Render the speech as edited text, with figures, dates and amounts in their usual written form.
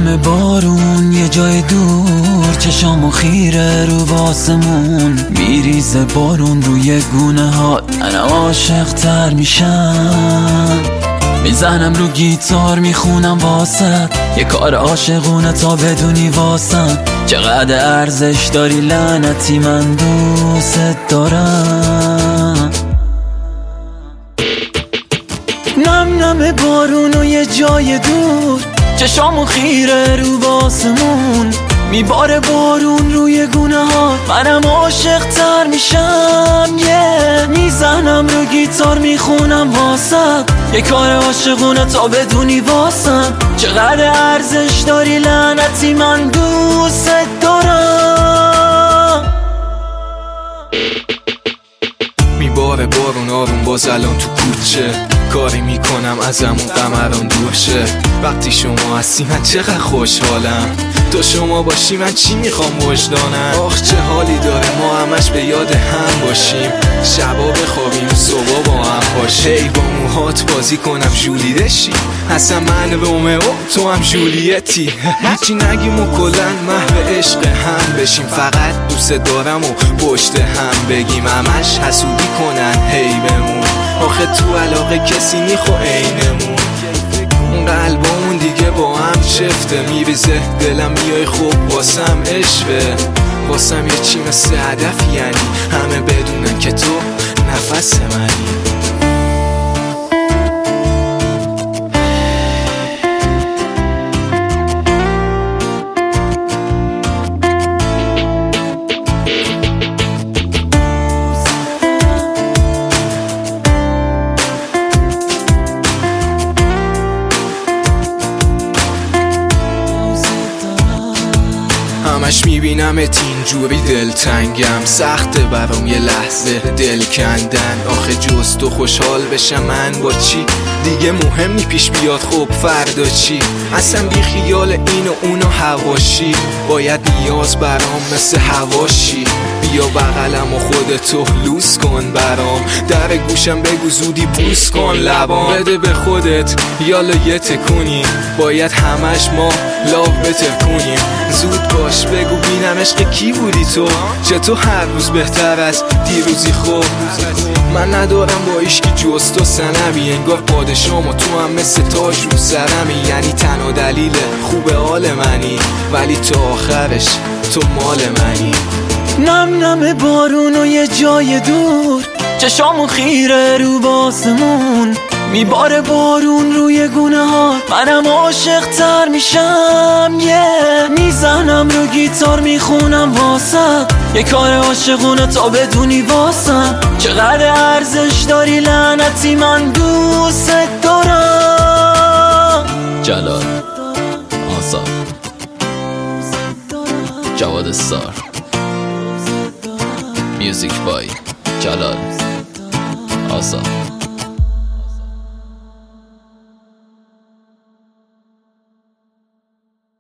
نم بارون یه جای دور، چشامو خیره رو باسمون، میریزه بارون روی گونه ها، من عاشق تر میشم. میزنم رو گیتار میخونم واسه یه کار عاشقونه تا بدونی واسم چقدر ارزش داری لعنتی، من دوست دارم. نم نم بارون و یه جای دور، چشامو خیره رو باسمون، میباره بارون روی گونه ها، منم عاشق تر میشم. میزنم رو گیتار میخونم واسه یه کار عاشقونه تا بدونی واسم چقدر ارزش داری لعنتی، من دوست دارم. میباره بارون آروم باز الان تو کوچه، کاری میکنم ازمون قمران دور شه. وقتی شما هستی من چقدر خوشحالم، تو شما باشی من چی میخوام وجدانم. آخ چه حالی داره ما همش به یاد هم باشیم، شبا بخوابیم صبح با هم باشیم. هی با موهات بازی کنم ژولیده شی، اصلا من رومئو تو هم ژولیتی. هیچی نگیم و کلن محو عشق هم بشیم، فقط دوست دارم و پشت هم بگیم، همش حسودی کنن هی بمون. آخه تو علاقه کسی میخوا عینمون، اون قلبمون دیگه با هم چفته، میریزه دلم میای خوب واسم عشقه، واسم یه چی مثل هدف، یعنی همه بدونن که تو نفس منی. همش میبینمت اینجوری دلتنگم، سخته برام یه لحظه دل کندن. آخه جز تو خوشحال بشم من با چی دیگه مهم نی، پیش بیاد خب فردا چی، اصلا بی خیال این و اون و هواشی، باید نیاز برام مثل هواشی. بیا بغلم و خودتو لوس کن برام، در گوشم بگو زودی بوس کن لبام، بده به خودت یالا یه تکونی، باید همش ما لاو بتر کنیم. زود باش بگو بینم عشق کی بودی تو، چطور هر روز بهتر از دیروزی. خوب من ندارم با ایشکی جز تو سنمی، انگار پادشام و تو هم مثل تاج رو سرمی، یعنی تنها دلیل خوب حال منی، ولی تا آخرش تو مال منی. نم نم بارون و یه جای دور، چشامو خیره رو باسمون، میباره بارون روی گونه ها، منم عاشق تر میشم. میزنم رو گیتار میخونم واسه یه کار عاشقونه تا بدونی واسم چقدر ارزش داری لعنتی، من دوست دارم. جلال آزاد جواد استار میوزیک بای جلال آزاد.